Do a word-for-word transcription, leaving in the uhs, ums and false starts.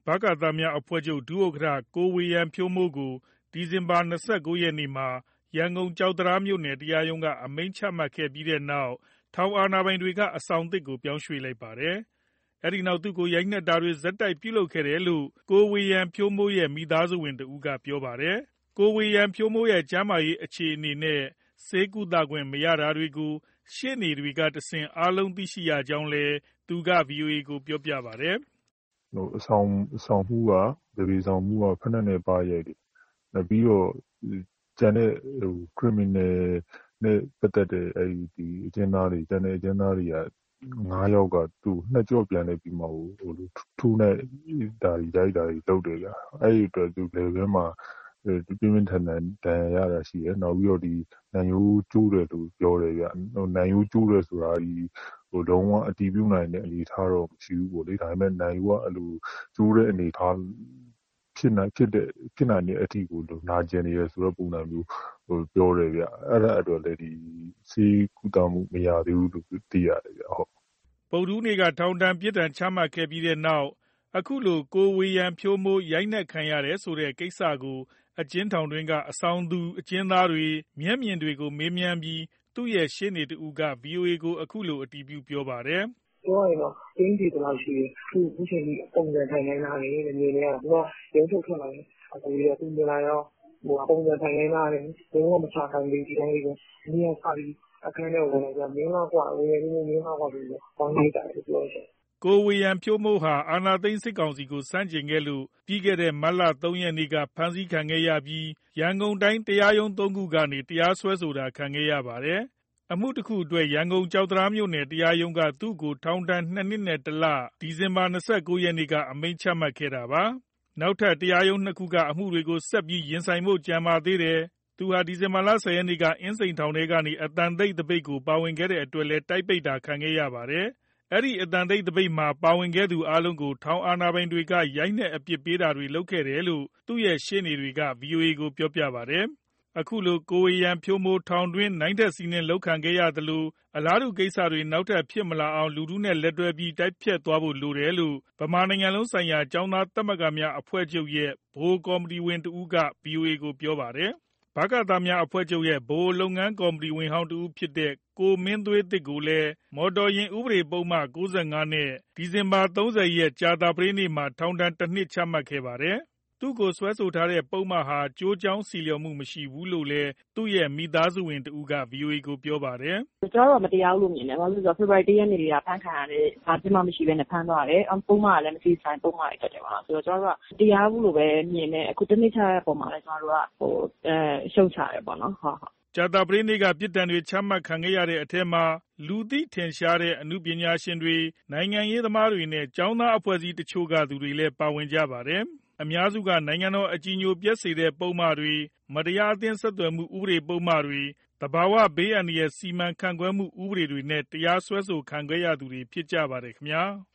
ကသများအဖွဲ့ချုပ်ဒုဥက္ကဋ္ဌကိုဝေယံဖြိုးမိုးကိုဒီဇင်ဘာ၂၉ရက်နေ့မှာရန်ကုန်ကျောက်တံတားမြို့နယ်တရားရုံးကအမိန့်ချမှတ်ခဲ့ပြီးတဲ့နောက်ထောင်အာဏာပိုင်တွေကအဆောင်သစ်ကိုပြောင်းရွှေ့လိုက်ပါတယ်။အဲဒီနောက်သူ့ကိုရိုက်နှက်တာတွေဆက်တိုက်ပြုလုပ်ခဲ့တယ်လို့ကိုဝေယံဖြိုးမိုးရဲ့မိသားစုဝင်တဦးကပြောပါတယ်။ကိုဝေယံဖြိုးမိုးရဲ့ကျန်းမာရေးအခြေအနေနဲ့ဆေးကုသခွင့်မရတာတွေကိုရှေ့နေတွေကတဆင့်အားလုံးသိရှိရကြောင်းလည်းသူက ဗွီအိုအေကိုပြောပြပါတယ်။အဆောင်အဆောင်မှုကတပေဆောင်မှုကဖက်နဲ့ပါရိုက်တယ်။နောက်ပြီးတော့ကျန်တဲ့ဟို criminal နဲ့ပတ်သက်တဲ့အဲဒီအကျဉ်းသားတွေကျန်တဲ့အကျဉ်းသားတွေကငါးယောက်ကသူ့နှစ်ကြော့ပြန်နေပြီးမှဟိုထူးနဲ့ဒါတွေရိုက်တာတွေလုပ်တယ်ဗျ။အဲဒီအတွက်သူလေဘဲမှာပြင်းပြင်းထန်ထန်ဒဏ်ရာရတာရှိတယ်။နောက်ပြီးတော့ဒီနံရိုးကျိုးတယ်လို့ပြောတယ်ဗျ။နံရိုးကျိုးတယ်ဆိုတာဒီဟိုလုံးဝအတည်ပြုနိုင်တဲ့အနေအထားတော့မရှိဘူးပေါ့လေ။ဒါပေမဲ့နံရိုးကအဲ့လိုကျိုးတဲ့အနေအထားဖြစ်နိုင်ဖြစ်တဲ့ဖြစ်နိုင်တဲ့အထိကိုနာကျင်နေရဆိုတော့ပုံစံမျိုးဟိုပြောတယ်ဗျ။အဲ့ဒါအတွက်လည်းဒီစေးကုသမှုမရသေးဘူးလို့သိရတယ်ဗျ။ဟုတ်ဗုဒ္ဓဦးနေ့ကထောင်ဒဏ်ပြစ်ဒဏ်ချမှတ်ခဲ့ပြီးတဲ့နောက်အခုလိုကိုဝေယံဖြိုးမိုးရိုက်နှက်ခံရတယ်ဆိုတဲ့ကိစ္စကိုအကျဉ်းထောင်တွင်းကအဆောင်သူအကျဉ်းသားတွေမျက်မြင်တွေကိုမေးမြန်းပြီးသူ့ရဲ့ရှေ့နေတဦးက ဗွီအိုအေကိုအခုလိုအတည်ပြုပြောပါတယ်။ပြောရရင်တော့တင်းတီတလောက်ရှိတယ်။သူ့အခုချိန်ကြီးပုံစံထိုင်နေတာလေမြင်နေရတာ။သူကရုံးထုတ်ထွက်လာတယ်။အခုရသူမြင်လာရောဟိုပုံစံထိုင်နေတာလေဘယ်တော့မှမချခံသေးဒီတိုင်းလေးပဲ။မြင်ရပြီးအခန်းထဲဝင်လာကြမင်းလားကွာဝင်ရင်းမင်းလားကွာပြီးတော့ပေါင်းလိုက်တာပြောတယ်ကိုဝေယံဖြိုးမိုးဟာအာဏာသိမ်းစစ်ကောင်စီကိုစန့်ကျင်ခဲ့လို့ပြီးခဲ့တဲ့မတ်လ၃ရက်နေ့ကဖမ်းဆီးခံခဲ့ရပြီးရန်ကုန်တိုင်းတရားရုံး၃ခုကနေတရားစွဲဆိုတာခံခဲ့ရပါတယ်။အမှုတစ်ခုအတွက်ရန်ကုန်ကျောက်တံတားမြို့နယ်တရားရုံးကသူ့ကိုထောင်ဒဏ်နှစ်နှစ်နဲ့တစ်လဒီဇင်ဘာ၂၉ရက်နေ့ကအမိန့်ချမှတ်ခဲ့တာပါ။နောက်ထပ်တရားရုံးနှစ်ခုကအမှုတွေကိုဆက်ပြီးရင်ဆိုင်ဖို့ကြံပါသေးတယ်။သူဟာဒီဇင်ဘာလ၁၀ရက်နေ့ကအင်းစိန်ထောင်ထဲကနေအတန်သိပ်သပိတ်ကိုပါဝင်ခဲ့တဲ့အတွက်လည်းတိုက်ပိတ်တာခံခဲ့ရပါတယ်။အဲဒီအတန်သိပ်သပိတ်မှာပါဝင်ခဲ့သူအားလုံးကိုထောင်အာဏာပိုင်တွေကရိုက်နှက်အပြစ်ပေးတာတွေလုပ်ခဲ့တယ်လို့သူ့ရဲ့ရှေ့နေတွေက ဗွီအိုအေကိုပြောပြပါတယ်။အခုလိုကိုဝေယံဖြိုးမိုးထောင်တွင်းနိုင်ထက်စီးနင်းလုပ်ခံခဲ့ရသလိုအလားတူကိစ္စတွေနောက်ထပ်ဖြစ်မလာအောင်လူထုနဲ့လက်တွဲပြီးတိုက်ဖျက်သွားဖို့လိုတယ်လို့ဗမာနိုင်ငံလုံးဆိုင်ရာကျောင်းသားသမဂ္ဂများအဖွဲ့ချုပ်ရဲ့ဗဟိုကော်မတီဝင်တဦးက ဗွီအိုအေကိုပြောပါတယ်။ဗကသများအဖွဲ့ချုပ်ရဲ့ဗဟိုလုပ်ငန်းကော်မတီဝင်ဟောင်းတဦးဖြစ်တဲ့ကိုမင်းသွေးသစ်ကိုလည်းမော်တော်ယာဉ်ဥပဒေပုဒ်မ၉၅နဲ့ဒီဇင်ဘာ၃၀ရက်ကြာသပတေးနေ့မှာထောင်ဒဏ်တစ်နှစ်ချမှတ်ခဲ့ပါတယ်။သူ့ကိုစွဲဆိုထားတဲ့ပုဒ်မဟာကျိုးကြောင်းဆီလျော်မှုမရှိဘူးလို့လည်းသူ့ရဲ့မိသားစုဝင်တဦးက ဗွီအိုအေကိုပြောပါတယ်။ကျွန်တော်တို့မတရားဘူးလို့မြင်တယ်။ဘာလို့လဲဆိုတော့ဖေဖော်ဝါရီ၁ရက်နေ့ကဖမ်းခံရတဲ့ဘာမှမရှိဘဲနဲ့ဖမ်းသွားတယ်။ပုဒ်မကလည်းမရှိဆိုင်ပုဒ်မတွေတက်တယ်ပါလား။ဆိုတော့ကျွန်တော်တို့ကတရားဘူးလို့ပဲမြင်တယ်။အခုတစ်နှစ်ချတဲ့ပုံမှာလည်းကျွန်တော်တို့ကဟိုအဲရှုံချတယ်ပေါ့နော်။ဟုတ်ဟုတ်ကြာသပတေးနေ့ကပြစ်ဒဏ်တွေချမှတ်ခံခဲ့ရတဲ့အထက်မှာလူသိထင်ရှားတဲ့အမှုပညာရှင်တွေနိုင်ငံရေးသမားတွေနဲ့ကျောင်းသားအဖွဲ့အစည်းတချို့ကသူတွေလည်းပါဝင်ကြပါတယ်။အများစုကနိုင်ငံတော်အကြည်ညိုပျက်စေတဲ့ပုံမှားတွေမတရားအသင်းဆက်သွယ်မှုဥပဒေပုံမှားတွေတဘာဝဘေးအန္တရာယ်စီမံခန့်ခွဲမှုဥပဒေတွေနဲ့တရားစွဲဆိုခံခဲ့ရသူတွေဖြစ်ကြပါတယ်ခင်ဗျာ။